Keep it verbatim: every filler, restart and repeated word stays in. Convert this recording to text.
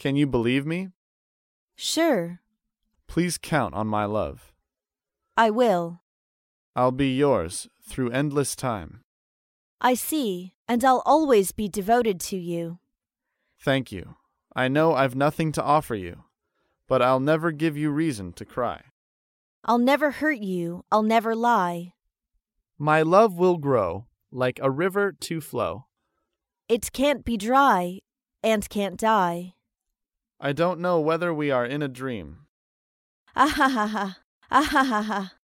Can you believe me? Sure. Please count on my love. I will. I'll be yours through endless time. I see, and I'll always be devoted to you. Thank you. I know I've nothing to offer you, but I'll never give you reason to cry. I'll never hurt you, I'll never lie. My love will grow like a river to flow. It can't be dry and can't die. I don't know whether we are in a dream. Ah ha ha ha, ah ha ha ha.